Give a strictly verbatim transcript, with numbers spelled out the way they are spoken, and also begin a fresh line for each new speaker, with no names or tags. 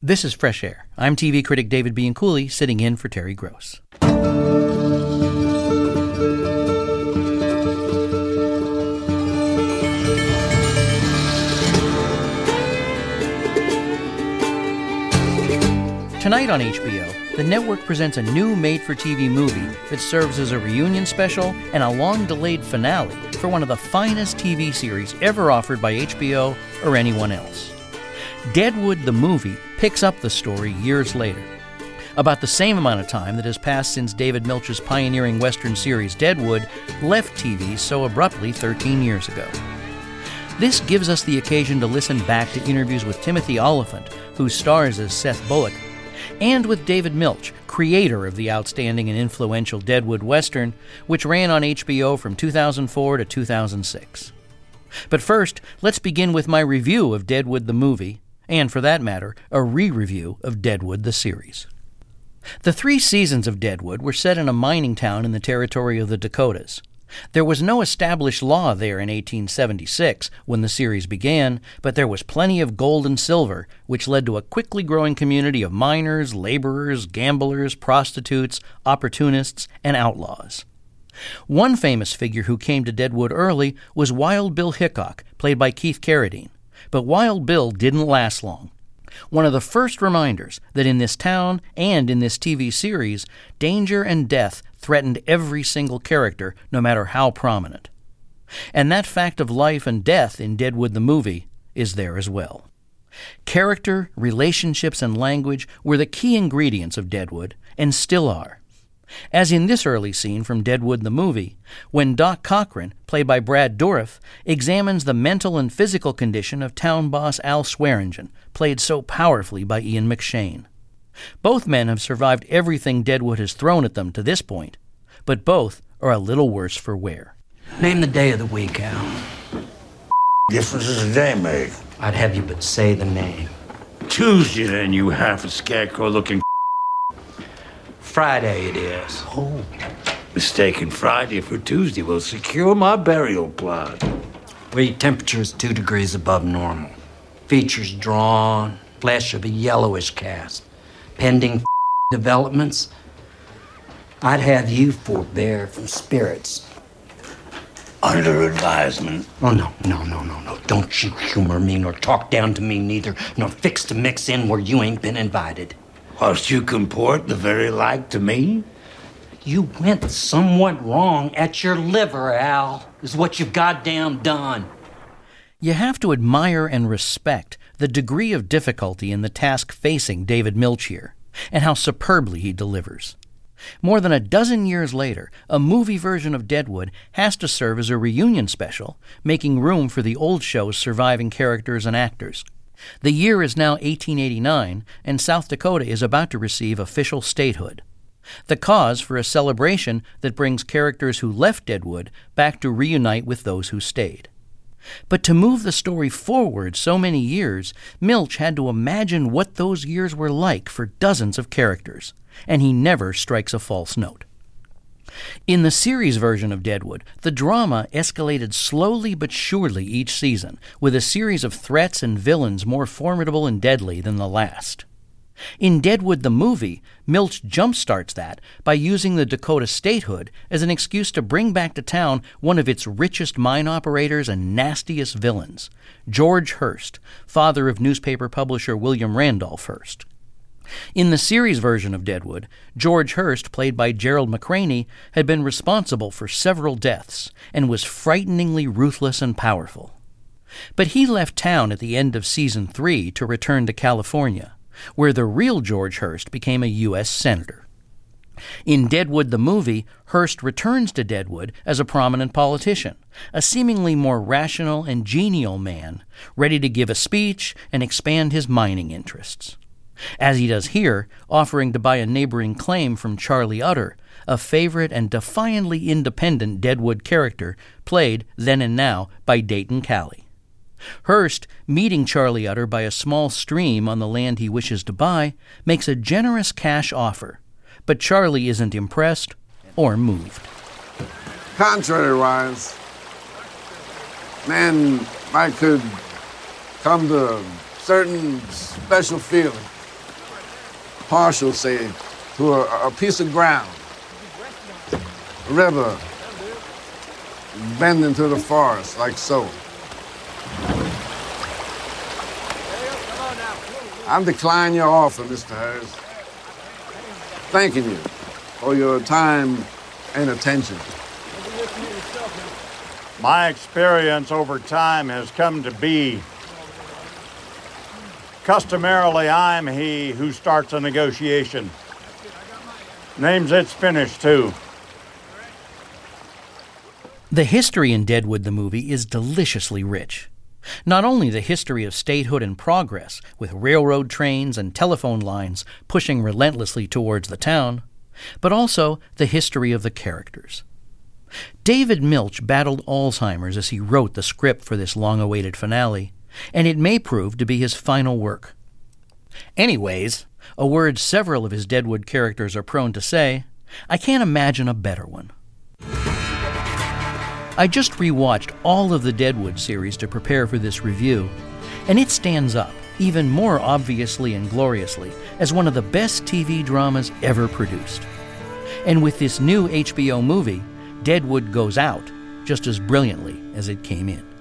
This is Fresh Air. I'm T V critic David Bianculli, sitting in for Terry Gross. Tonight on H B O, the network presents a new made-for-T V movie that serves as a reunion special and a long-delayed finale for one of the finest T V series ever offered by H B O or anyone else. Deadwood the movie picks up the story years later, about the same amount of time that has passed since David Milch's pioneering Western series Deadwood left T V so abruptly thirteen years ago. This gives us the occasion to listen back to interviews with Timothy Olyphant, who stars as Seth Bullock, and with David Milch, creator of the outstanding and influential Deadwood Western, which ran on H B O from two thousand four to two thousand six. But first, let's begin with my review of Deadwood the movie, and for that matter, a re-review of Deadwood the series. The three seasons of Deadwood were set in a mining town in the territory of the Dakotas. There was no established law there in eighteen seventy-six when the series began, but there was plenty of gold and silver, which led to a quickly growing community of miners, laborers, gamblers, prostitutes, opportunists, and outlaws. One famous figure who came to Deadwood early was Wild Bill Hickok, played by Keith Carradine. But Wild Bill didn't last long. One of the first reminders that in this town and in this T V series, danger and death threatened every single character, no matter how prominent. And that fact of life and death in Deadwood the movie is there as well. Character, relationships, and language were the key ingredients of Deadwood, and still are. As in this early scene from Deadwood the movie, when Doc Cochran, played by Brad Dourif, examines the mental and physical condition of town boss Al Swearingen, played so powerfully by Ian McShane. Both men have survived everything Deadwood has thrown at them to this point, but both are a little worse for wear.
Name the day of the week, Al.
Difference does a day make?
I'd have you but say the name.
Tuesday, then, you half a scarecrow-looking.
Friday it is.
Oh, mistaking Friday for Tuesday will secure my burial plot.
Where your temperature is two degrees above normal. Features drawn, flesh of a yellowish cast. Pending developments, I'd have you forbear from spirits.
Under advisement.
Oh, no, no, no, no, no. Don't you humor me, nor talk down to me neither, nor fix to mix in where you ain't been invited.
Whilst you comport the very like to me?
You went somewhat wrong at your liver, Al, is what you've goddamn done.
You have to admire and respect the degree of difficulty in the task facing David Milch here, and how superbly he delivers. More than a dozen years later, a movie version of Deadwood has to serve as a reunion special, making room for the old show's surviving characters and actors. The year is now eighteen eighty-nine, and South Dakota is about to receive official statehood. The cause for a celebration that brings characters who left Deadwood back to reunite with those who stayed. But to move the story forward so many years, Milch had to imagine what those years were like for dozens of characters, and he never strikes a false note. In the series version of Deadwood, the drama escalated slowly but surely each season, with a series of threats and villains more formidable and deadly than the last. In Deadwood the movie, Milch jumpstarts that by using the Dakota statehood as an excuse to bring back to town one of its richest mine operators and nastiest villains, George Hearst, father of newspaper publisher William Randolph Hearst. In the series version of Deadwood, George Hearst, played by Gerald McRaney, had been responsible for several deaths and was frighteningly ruthless and powerful. But he left town at the end of season three to return to California, where the real George Hearst became a U S senator. In Deadwood the movie, Hearst returns to Deadwood as a prominent politician, a seemingly more rational and genial man, ready to give a speech and expand his mining interests. As he does here, offering to buy a neighboring claim from Charlie Utter, a favorite and defiantly independent Deadwood character played, then and now, by Dayton Cali. Hearst, meeting Charlie Utter by a small stream on the land he wishes to buy, makes a generous cash offer, but Charlie isn't impressed or moved.
Contrary-wise, man might could come to a certain special feeling partial, say, to a, a piece of ground, a river, bend into the forest, like so. I'm declining your offer, Mister Harris. Thanking you for your time and attention.
My experience over time has come to be, customarily, I'm he who starts a negotiation. Names it's finished, too.
The history in Deadwood the movie is deliciously rich. Not only the history of statehood and progress, with railroad trains and telephone lines pushing relentlessly towards the town, but also the history of the characters. David Milch battled Alzheimer's as he wrote the script for this long-awaited finale, and it may prove to be his final work. Anyways, a word several of his Deadwood characters are prone to say, I can't imagine a better one. I just rewatched all of the Deadwood series to prepare for this review, and it stands up, even more obviously and gloriously, as one of the best T V dramas ever produced. And with this new H B O movie, Deadwood goes out just as brilliantly as it came in.